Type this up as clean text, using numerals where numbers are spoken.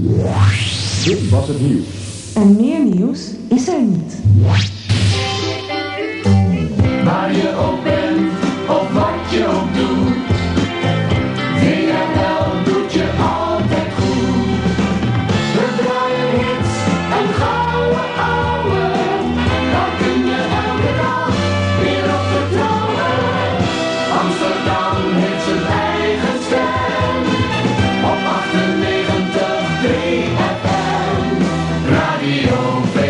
Dit was het nieuws. En meer nieuws is er niet. Waar je ook bent, of wat je ook doet, WNL doet je altijd goed. We draaien hits en gouden ouwe, dan kun je elke dag weer op vertrouwen. Amsterdam heeft zijn eigen stem, op 98.3 FM, Radio